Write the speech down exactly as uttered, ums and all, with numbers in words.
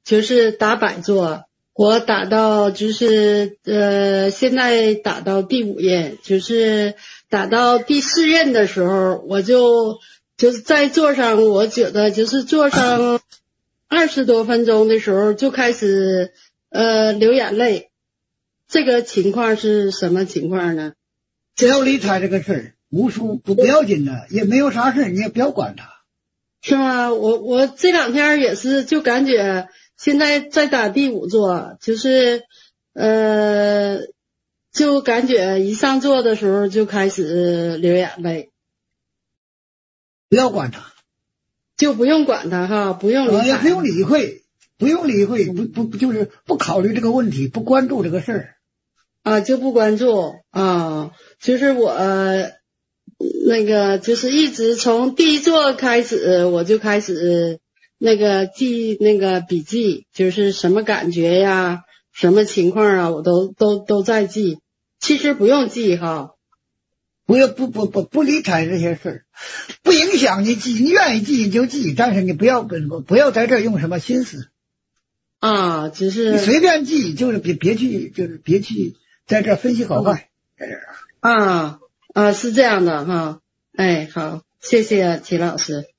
就是打百座，我打到就是呃，现在打到第五页，就是打到第四页的时候，我就就是在座上，我觉得就是坐上二十多分钟的时候就开始呃流眼泪，这个情况是什么情况呢？ 不要理睬这个事儿，无数不不要紧的，也没有啥事，你也不要管它。 是吗？我我这两天也是，就感觉现在在打第五座，就是呃，就感觉一上座的时候就开始流眼泪。 不要管它， 就不用管它哈，不用理睬， 也不用理会，不用理会，不不就是不考虑这个问题，不关注这个事儿啊，就不关注啊。就是我、呃、那个就是一直从第一座开始，我就开始那个记那个笔记，就是什么感觉呀，什么情况啊，我都都都在记。其实不用记哈。 不要不不不不理睬这些事儿，不影响你记，你愿意记你就记，但是你不要不不要在这儿用什么心思啊，只是你随便记，就是别别去就是别去在这儿分析好坏，在这儿啊啊是这样的哈，哎好，谢谢齐老师。